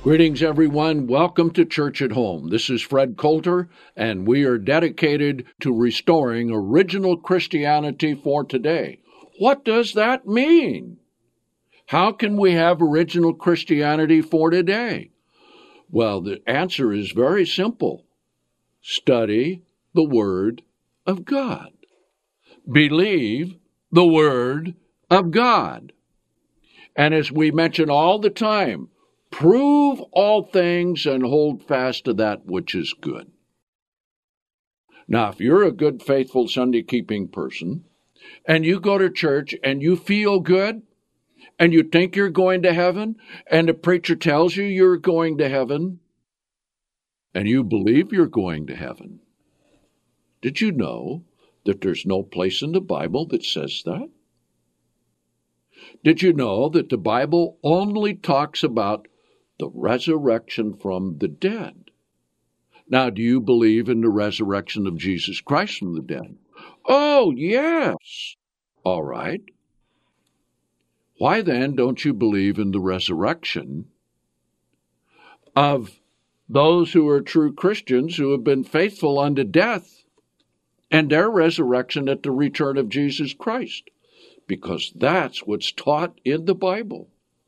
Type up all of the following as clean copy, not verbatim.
Greetings, everyone. Welcome to Church at Home. This is Fred Coulter, and we are dedicated to restoring original Christianity for today. What does that mean? How can we have original Christianity for today? Well, the answer is very simple. Study the Word of God. Believe the Word of God. And as we mention all the time, prove all things and hold fast to that which is good. Now, if you're a good, faithful, Sunday-keeping person, and you go to church and you feel good, and you think you're going to heaven, and the preacher tells you you're going to heaven, and you believe you're going to heaven, did you know that there's no place in the Bible that says that? Did you know that the Bible only talks about the resurrection from the dead? Now, do you believe in the resurrection of Jesus Christ from the dead? Oh, yes. All right. Why then don't you believe in the resurrection of those who are true Christians who have been faithful unto death and their resurrection at the return of Jesus Christ? Because that's what's taught in the Bible.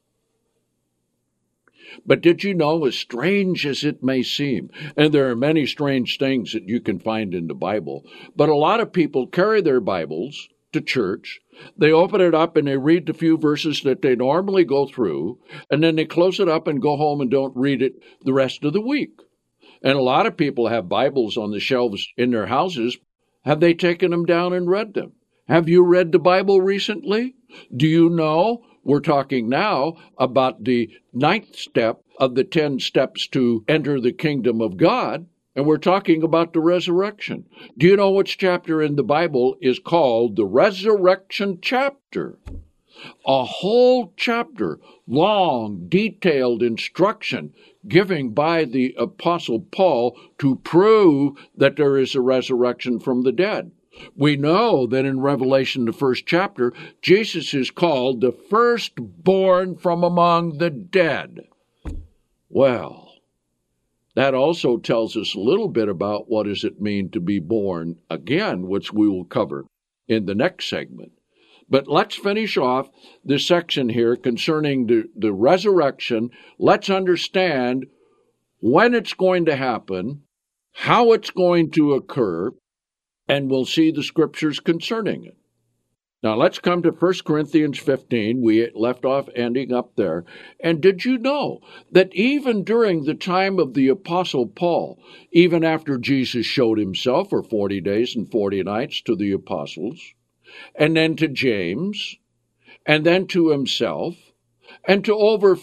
But did you know, as strange as it may seem, and there are many strange things that you can find in the Bible, but a lot of people carry their Bibles to church, they open it up and they read the few verses that they normally go through, and then they close it up and go home and don't read it the rest of the week. And a lot of people have Bibles on the shelves in their houses. Have they taken them down and read them? Have you read the Bible recently? Do you know? We're talking now about the 9th step of the 10 steps to enter the kingdom of God, and we're talking about the resurrection. Do you know which chapter in the Bible is called the resurrection chapter? A whole chapter, long, detailed instruction given by the Apostle Paul to prove that there is a resurrection from the dead. We know that in Revelation, the 1st chapter, Jesus is called the firstborn from among the dead. Well, that also tells us a little bit about what does it mean to be born again, which we will cover in the next segment. But let's finish off this section here concerning the resurrection. Let's understand when it's going to happen, how it's going to occur, and we'll see the scriptures concerning it. Now, let's come to 1 Corinthians 15. We left off ending up there. And did you know that even during the time of the Apostle Paul, even after Jesus showed himself for 40 days and 40 nights to the apostles, and then to James, and then to himself, and to over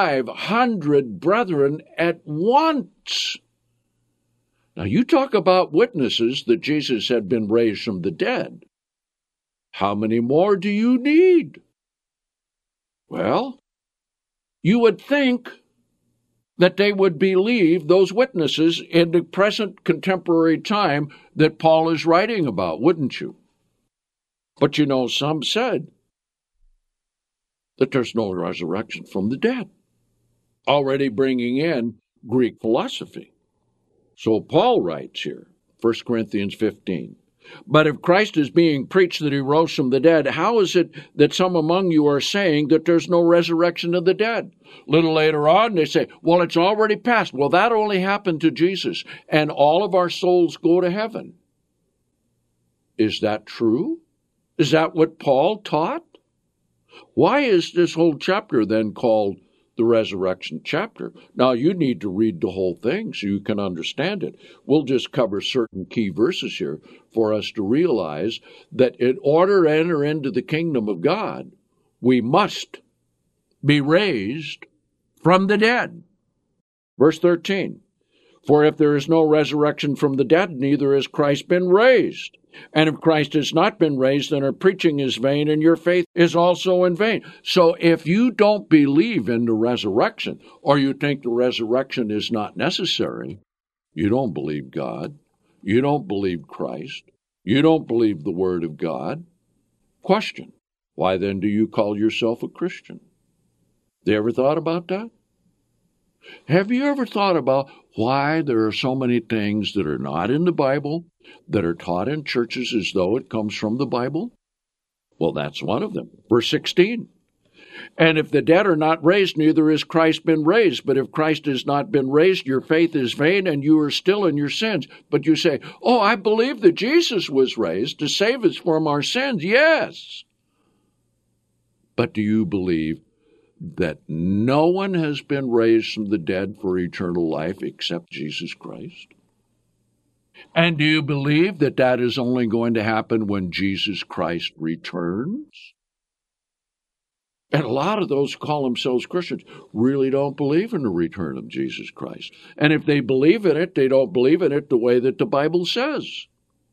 500 brethren at once? Now, you talk about witnesses that Jesus had been raised from the dead. How many more do you need? Well, you would think that they would believe those witnesses in the present contemporary time that Paul is writing about, wouldn't you? But you know, some said that there's no resurrection from the dead, already bringing in Greek philosophy. So Paul writes here, 1 Corinthians 15, "But if Christ is being preached that he rose from the dead, how is it that some among you are saying that there's no resurrection of the dead?" A little later on, they say, well, it's already passed. Well, that only happened to Jesus, and all of our souls go to heaven. Is that true? Is that what Paul taught? Why is this whole chapter then called the resurrection chapter? Now, you need to read the whole thing so you can understand it. We'll just cover certain key verses here for us to realize that in order to enter into the kingdom of God, we must be raised from the dead. Verse 13, "For if there is no resurrection from the dead, neither has Christ been raised. And if Christ has not been raised, then our preaching is vain, and your faith is also in vain." So if you don't believe in the resurrection, or you think the resurrection is not necessary, you don't believe God, you don't believe Christ, you don't believe the Word of God. Question, why then do you call yourself a Christian? Have you ever thought about that? Have you ever thought about why there are so many things that are not in the Bible that are taught in churches as though it comes from the Bible? Well, that's one of them. Verse 16. And if the dead are not raised, neither is Christ been raised. But if Christ has not been raised, your faith is vain, and you are still in your sins. But you say, oh, I believe that Jesus was raised to save us from our sins. Yes. But do you believe that no one has been raised from the dead for eternal life except Jesus Christ? And do you believe that that is only going to happen when Jesus Christ returns? And a lot of those who call themselves Christians really don't believe in the return of Jesus Christ. And if they believe in it, they don't believe in it the way that the Bible says.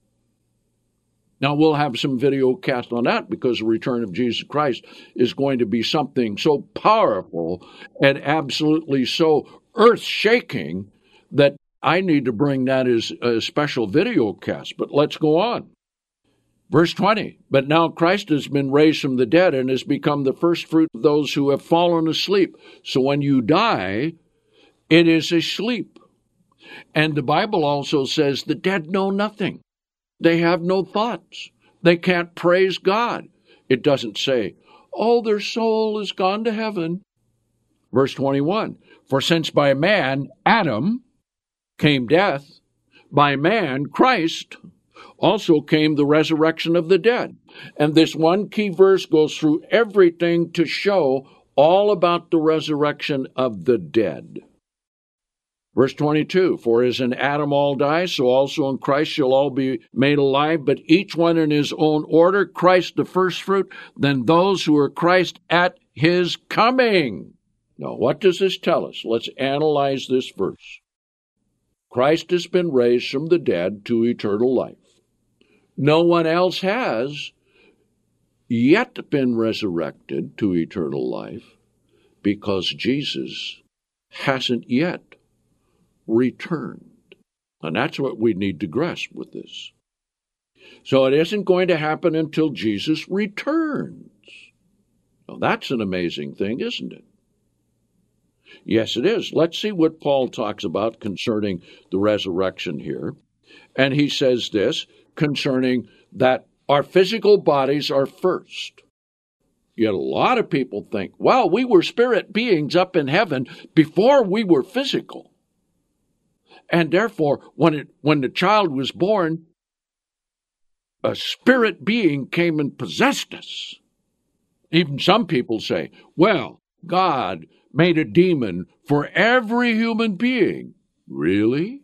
Now, we'll have some video cast on that because the return of Jesus Christ is going to be something so powerful and absolutely so earth-shaking that I need to bring that as a special video cast. But let's go on. Verse 20, but now Christ has been raised from the dead and has become the first fruit of those who have fallen asleep. So when you die, it is a sleep. And the Bible also says the dead know nothing. They have no thoughts. They can't praise God. It doesn't say, oh, their soul is gone to heaven. Verse 21, for since by man, Adam, came death, by man, Christ, also came the resurrection of the dead. And this one key verse goes through everything to show all about the resurrection of the dead. Verse 22, for as in Adam all die, so also in Christ shall all be made alive, but each one in his own order, Christ the firstfruit, then those who are Christ at his coming. Now, what does this tell us? Let's analyze this verse. Christ has been raised from the dead to eternal life. No one else has yet been resurrected to eternal life because Jesus hasn't yet returned. And that's what we need to grasp with this. So it isn't going to happen until Jesus returns. Now that's an amazing thing, isn't it? Yes, it is. Let's see what Paul talks about concerning the resurrection here. And he says this concerning that our physical bodies are first. Yet a lot of people think, well, we were spirit beings up in heaven before we were physical. And therefore, when the child was born, a spirit being came and possessed us. Even some people say, well, God made a demon for every human being. Really?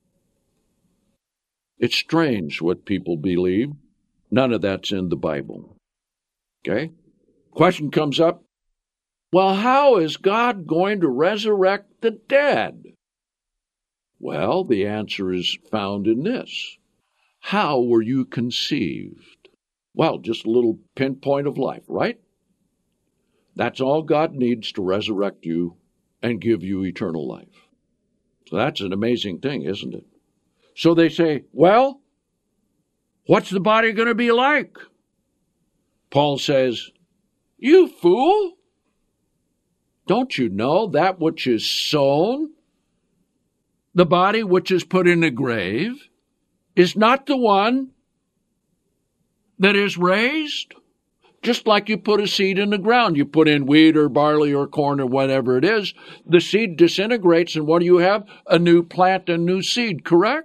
It's strange what people believe. None of that's in the Bible. Okay? Question comes up, well, how is God going to resurrect the dead? Well, the answer is found in this. How were you conceived? Well, just a little pinpoint of life, right? That's all God needs to resurrect you and give you eternal life. So that's an amazing thing, isn't it? So they say, well, what's the body going to be like? Paul says, you fool! Don't you know that which is sown, the body which is put in the grave, is not the one that is raised? Just like you put a seed in the ground. You put in wheat or barley or corn or whatever it is. The seed disintegrates, and what do you have? A new plant, a new seed, correct?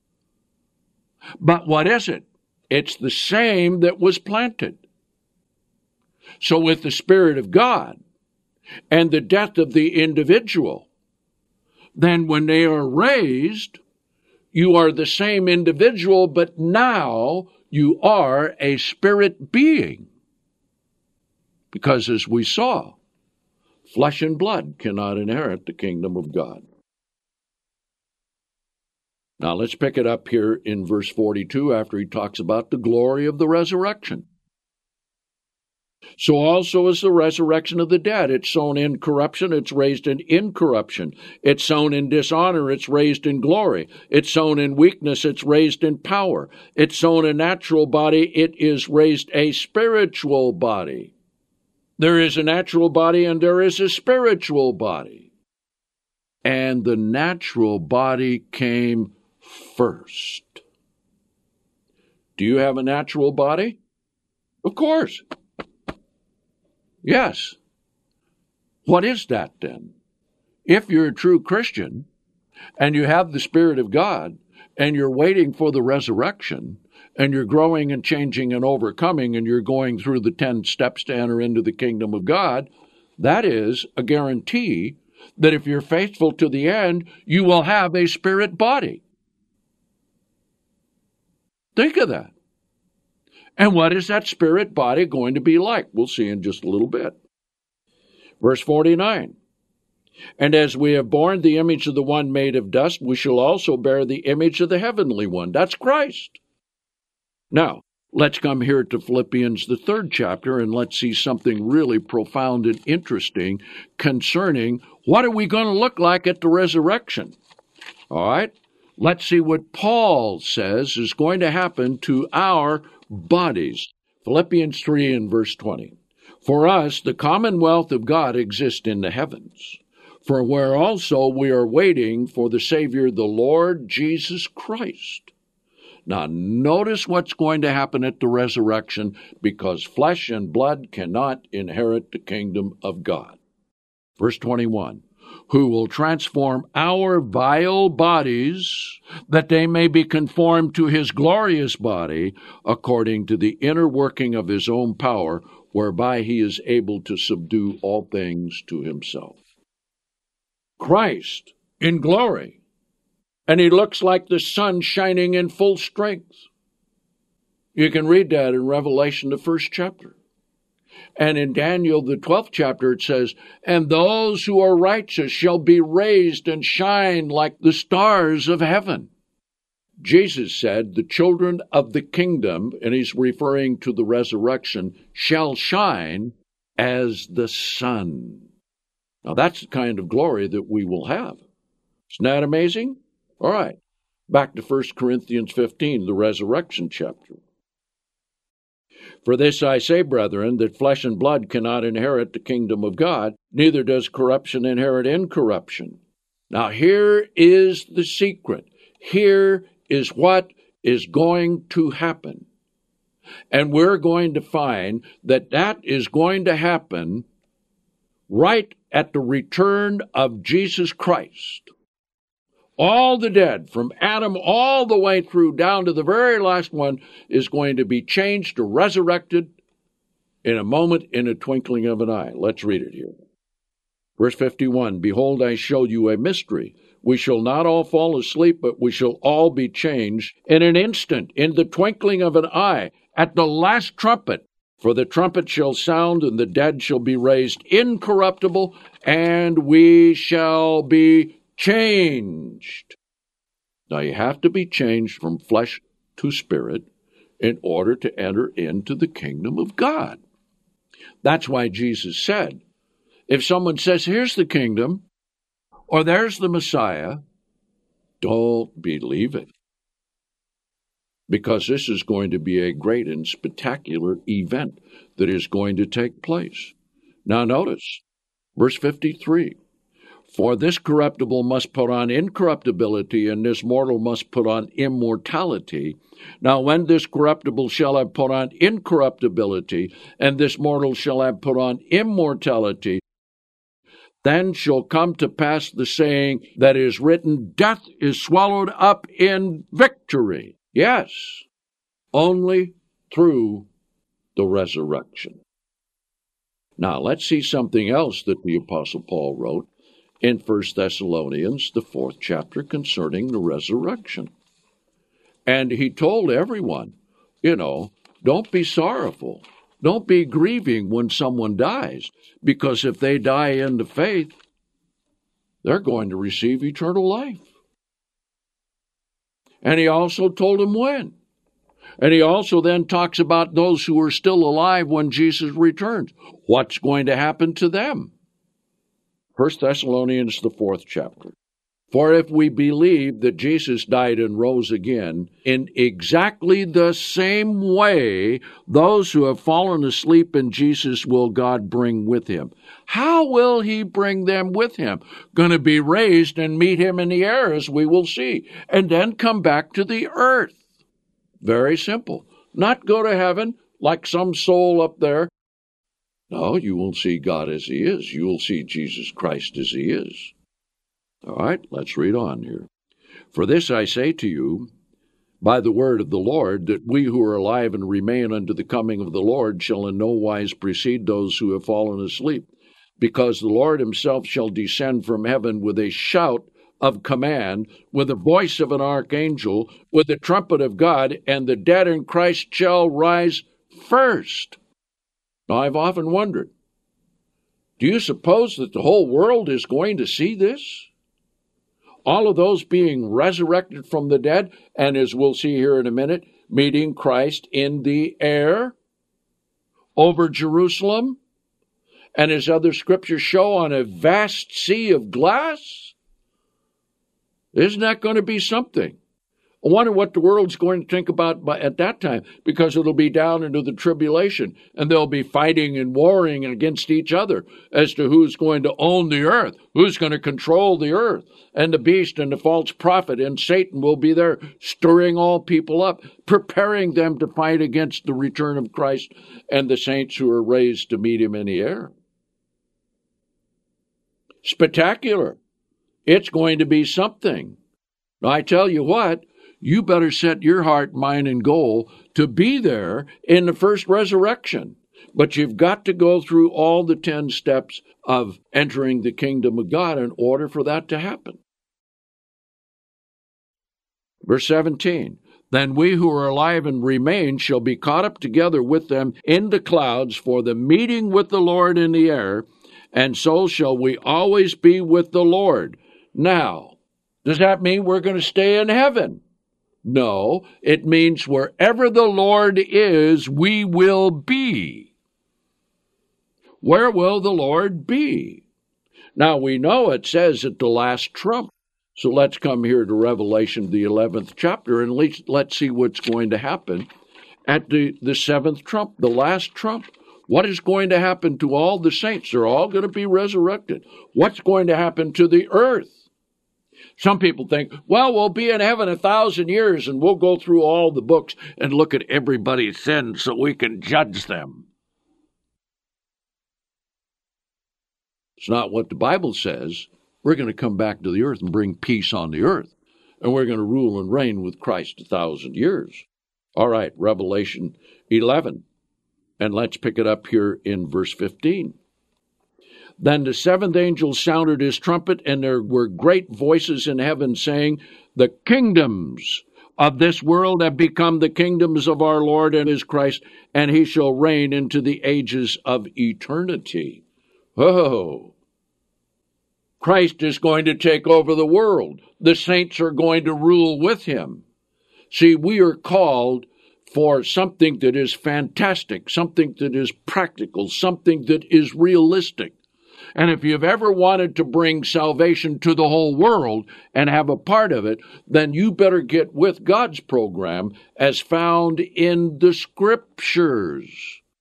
But what is it? It's the same that was planted. So with the Spirit of God and the death of the individual, then when they are raised, you are the same individual, but now you are a spirit being. Because as we saw, flesh and blood cannot inherit the kingdom of God. Now let's pick it up here in verse 42 after he talks about the glory of the resurrection. So also is the resurrection of the dead. It's sown in corruption, it's raised in incorruption. It's sown in dishonor, it's raised in glory. It's sown in weakness, it's raised in power. It's sown a natural body, it is raised a spiritual body. There is a natural body and there is a spiritual body. and the natural body came first. Do you have a natural body? Of course. Yes. What is that then? If you're a true Christian and you have the Spirit of God and you're waiting for the resurrection and you're growing and changing and overcoming and you're going through the 10 steps to enter into the kingdom of God, that is a guarantee that if you're faithful to the end, you will have a spirit body. Think of that. And what is that spirit body going to be like? We'll see in just a little bit. Verse 49. And as we have borne the image of the one made of dust, we shall also bear the image of the heavenly one. That's Christ. Now, let's come here to Philippians, the 3rd chapter, and let's see something really profound and interesting concerning what are we going to look like at the resurrection. All right? Let's see what Paul says is going to happen to our bodies. Philippians 3 and verse 20. For us, the commonwealth of God exists in the heavens, for where also we are waiting for the Savior, the Lord Jesus Christ. Now, notice what's going to happen at the resurrection, because flesh and blood cannot inherit the kingdom of God. Verse 21. Who will transform our vile bodies, that they may be conformed to his glorious body, according to the inner working of his own power, whereby he is able to subdue all things to himself. Christ in glory, and he looks like the sun shining in full strength. You can read that in Revelation, the 1st chapter. And in Daniel, the 12th chapter, it says, and those who are righteous shall be raised and shine like the stars of heaven. Jesus said, the children of the kingdom, and he's referring to the resurrection, shall shine as the sun. Now that's the kind of glory that we will have. Isn't that amazing? All right, back to 1 Corinthians 15, the resurrection chapter. For this I say, brethren, that flesh and blood cannot inherit the kingdom of God, neither does corruption inherit incorruption. Now here is the secret. Here is what is going to happen. And we're going to find that that is going to happen right at the return of Jesus Christ. All the dead, from Adam all the way through down to the very last one, is going to be changed or resurrected in a moment, in a twinkling of an eye. Let's read it here. Verse 51, behold, I show you a mystery. We shall not all fall asleep, but we shall all be changed in an instant, in the twinkling of an eye, at the last trumpet. For the trumpet shall sound, and the dead shall be raised incorruptible, and we shall be changed. Now you have to be changed from flesh to spirit in order to enter into the kingdom of God. That's why Jesus said, if someone says, here's the kingdom, or there's the Messiah, don't believe it. Because this is going to be a great and spectacular event that is going to take place. Now notice, verse 53. For this corruptible must put on incorruptibility, and this mortal must put on immortality. Now when this corruptible shall have put on incorruptibility, and this mortal shall have put on immortality, then shall come to pass the saying that is written, death is swallowed up in victory. Yes, only through the resurrection. Now let's see something else that the Apostle Paul wrote in 1 Thessalonians, the 4th chapter, concerning the resurrection. And he told everyone, don't be sorrowful. Don't be grieving when someone dies, because if they die in the faith, they're going to receive eternal life. And he also told them when. And he also then talks about those who are still alive when Jesus returns. What's going to happen to them? 1 Thessalonians, the 4th chapter. For if we believe that Jesus died and rose again, in exactly the same way, those who have fallen asleep in Jesus will God bring with him. How will he bring them with him? Going to be raised and meet him in the air, as we will see, and then come back to the earth. Very simple. Not go to heaven like some soul up there. No, you won't see God as he is. You will see Jesus Christ as he is. All right, let's read on here. For this I say to you, by the word of the Lord, that we who are alive and remain unto the coming of the Lord shall in no wise precede those who have fallen asleep, because the Lord himself shall descend from heaven with a shout of command, with the voice of an archangel, with the trumpet of God, and the dead in Christ shall rise first. Now, I've often wondered, do you suppose that the whole world is going to see this? All of those being resurrected from the dead, and as we'll see here in a minute, meeting Christ in the air over Jerusalem, and as other scriptures show, on a vast sea of glass? Isn't that going to be something? I wonder what the world's going to think about at that time, because it'll be down into the tribulation, and they'll be fighting and warring against each other as to who's going to own the earth, who's going to control the earth, and the beast and the false prophet and Satan will be there stirring all people up, preparing them to fight against the return of Christ and the saints who are raised to meet him in the air. Spectacular. It's going to be something. Now, I tell you what, you better set your heart, mind, and goal to be there in the first resurrection. But you've got to go through all the 10 steps of entering the kingdom of God in order for that to happen. Verse 17, then we who are alive and remain shall be caught up together with them in the clouds for the meeting with the Lord in the air, and so shall we always be with the Lord. Now, does that mean we're going to stay in heaven? No, it means wherever the Lord is, we will be. Where will the Lord be? Now, we know it says at the last trump. So let's come here to Revelation, the 11th chapter, and let's see what's going to happen at the 7th trump, the last trump. What is going to happen to all the saints? They're all going to be resurrected. What's going to happen to the earth? Some people think, well, we'll be in heaven 1,000 years and we'll go through all the books and look at everybody's sins so we can judge them. It's not what the Bible says. We're going to come back to the earth and bring peace on the earth. And we're going to rule and reign with Christ 1,000 years. All right, Revelation 11. And let's pick it up here in verse 15. Then the 7th angel sounded his trumpet, and there were great voices in heaven saying, the kingdoms of this world have become the kingdoms of our Lord and his Christ, and he shall reign into the ages of eternity. Oh, Christ is going to take over the world. The saints are going to rule with him. See, we are called for something that is fantastic, something that is practical, something that is realistic. And if you've ever wanted to bring salvation to the whole world and have a part of it, then you better get with God's program as found in the Scriptures.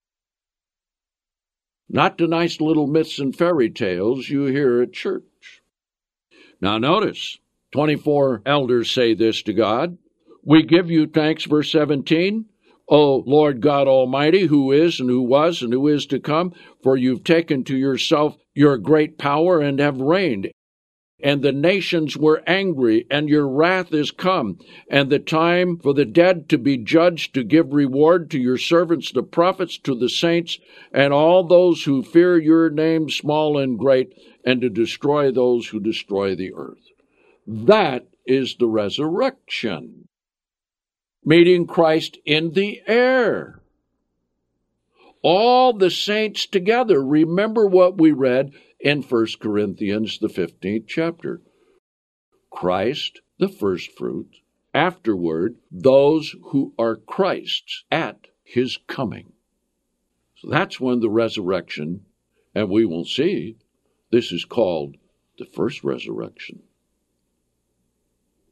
Not the nice little myths and fairy tales you hear at church. Now notice, 24 elders say this to God. We give you thanks, verse 17, O Lord God Almighty, who is and who was and who is to come, for you've taken to yourself your great power and have reigned. And the nations were angry, and your wrath is come, and the time for the dead to be judged, to give reward to your servants, the prophets, to the saints, and all those who fear your name, small and great, and to destroy those who destroy the earth. That is the resurrection. Meeting Christ in the air. All the saints together. Remember what we read in 1 Corinthians, the 15th chapter. Christ, the first fruit. Afterward, those who are Christ's at his coming. So that's when the resurrection, and we will see, this is called the first resurrection.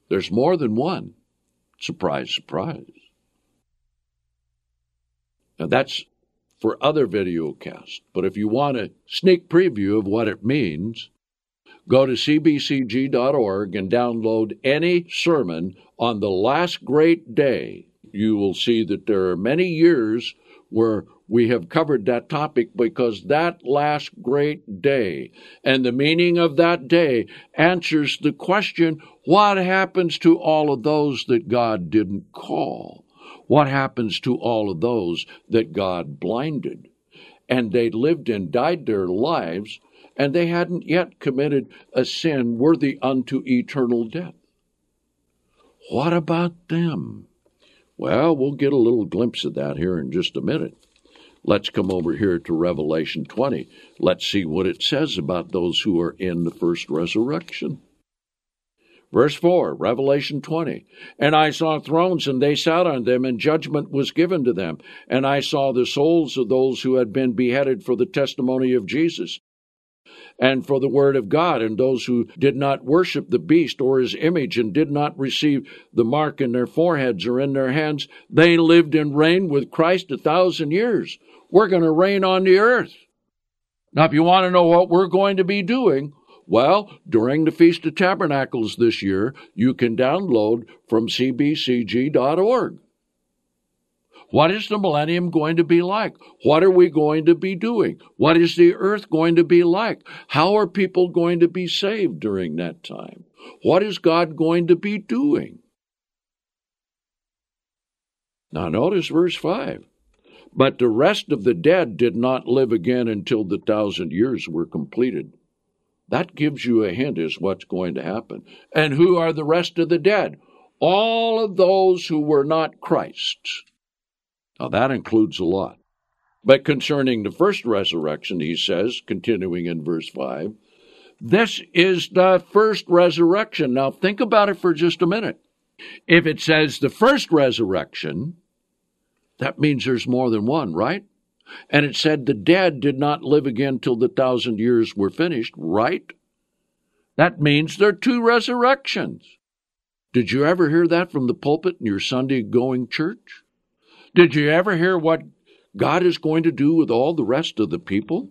There's more than one. Surprise, surprise. Now that's for other video casts. But if you want a sneak preview of what it means, go to cbcg.org and download any sermon on the last great day. You will see that there are many years where we have covered that topic, because that last great day and the meaning of that day answers the question, what happens to all of those that God didn't call? What happens to all of those that God blinded? And they lived and died their lives, and they hadn't yet committed a sin worthy unto eternal death. What about them? Well, we'll get a little glimpse of that here in just a minute. Let's come over here to Revelation 20. Let's see what it says about those who are in the first resurrection. Verse 4, Revelation 20. And I saw thrones, and they sat on them, and judgment was given to them. And I saw the souls of those who had been beheaded for the testimony of Jesus and for the word of God, and those who did not worship the beast or his image, and did not receive the mark in their foreheads or in their hands. They lived and reigned with Christ 1,000 years. We're going to reign on the earth. Now, if you want to know what we're going to be doing, well, during the Feast of Tabernacles this year, you can download from cbcg.org. What is the millennium going to be like? What are we going to be doing? What is the earth going to be like? How are people going to be saved during that time? What is God going to be doing? Now notice verse 5. But the rest of the dead did not live again until the 1,000 years were completed. That gives you a hint as what's going to happen. And who are the rest of the dead? All of those who were not Christ's. Now that includes a lot. But concerning the first resurrection, he says, continuing in verse 5, this is the first resurrection. Now think about it for just a minute. If it says the first resurrection, that means there's more than one, right? And it said the dead did not live again till the 1,000 years were finished, right? That means there are two resurrections. Did you ever hear that from the pulpit in your Sunday-going church? Did you ever hear what God is going to do with all the rest of the people?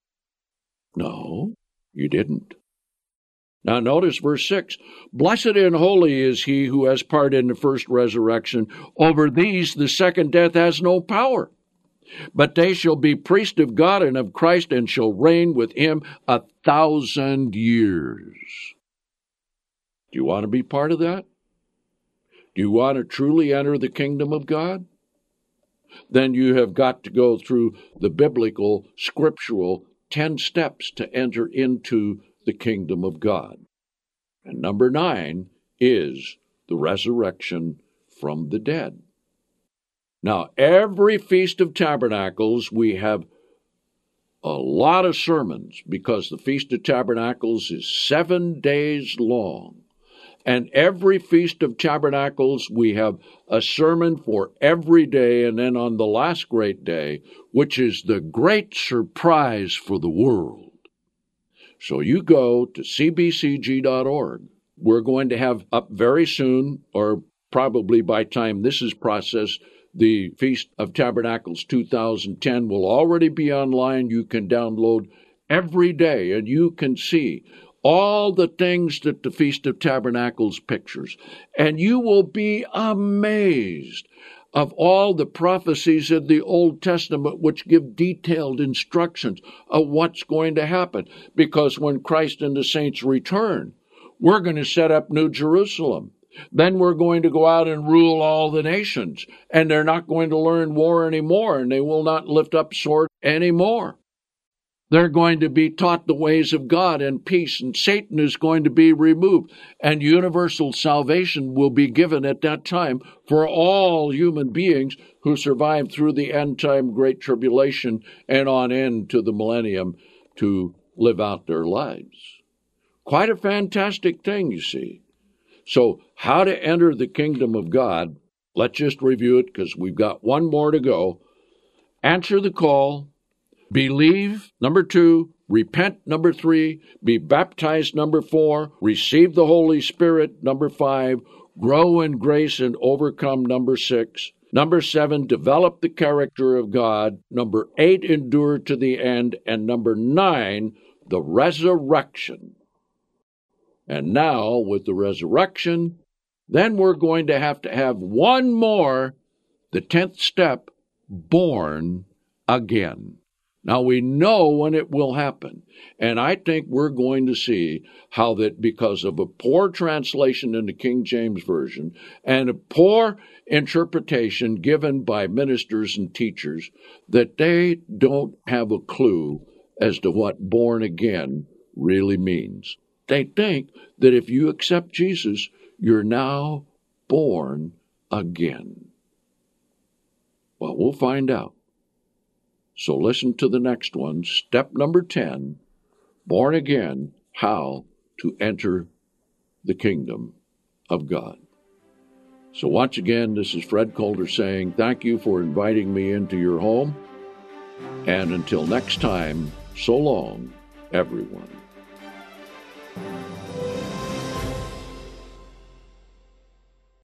No, you didn't. Now notice verse 6. Blessed and holy is he who has part in the first resurrection. Over these the second death has no power. But they shall be priests of God and of Christ, and shall reign with him 1,000 years. Do you want to be part of that? Do you want to truly enter the kingdom of God? Then you have got to go through the biblical, scriptural 10 steps to enter into the kingdom of God. And number 9 is the resurrection from the dead. Now, every Feast of Tabernacles, we have a lot of sermons, because the Feast of Tabernacles is 7 days long. And every Feast of Tabernacles, we have a sermon for every day, and then on the last great day, which is the great surprise for the world. So you go to cbcg.org. We're going to have up very soon, or probably by time this is processed, the Feast of Tabernacles 2010 will already be online. You can download every day, and you can see all the things that the Feast of Tabernacles pictures. And you will be amazed of all the prophecies of the Old Testament which give detailed instructions of what's going to happen. Because when Christ and the saints return, we're going to set up New Jerusalem. Then we're going to go out and rule all the nations. And they're not going to learn war anymore, and they will not lift up sword anymore. They're going to be taught the ways of God and peace, and Satan is going to be removed, and universal salvation will be given at that time for all human beings who survive through the end-time great tribulation and on into the millennium to live out their lives. Quite a fantastic thing, you see. So how to enter the kingdom of God, let's just review it because we've got one more to go. Answer the call. Believe, number 2, repent, number 3, be baptized, number 4, receive the Holy Spirit, number 5, grow in grace and overcome, number 6, number 7, develop the character of God, number 8, endure to the end, and number 9, the resurrection. And now, with the resurrection, then we're going to have one more, the 10th step, born again. Now, we know when it will happen, and I think we're going to see how that because of a poor translation in the King James Version and a poor interpretation given by ministers and teachers, that they don't have a clue as to what born again really means. They think that if you accept Jesus, you're now born again. Well, we'll find out. So listen to the next one, step number 10, born again, how to enter the kingdom of God. So once again, this is Fred Coulter saying thank you for inviting me into your home. And until next time, so long, everyone.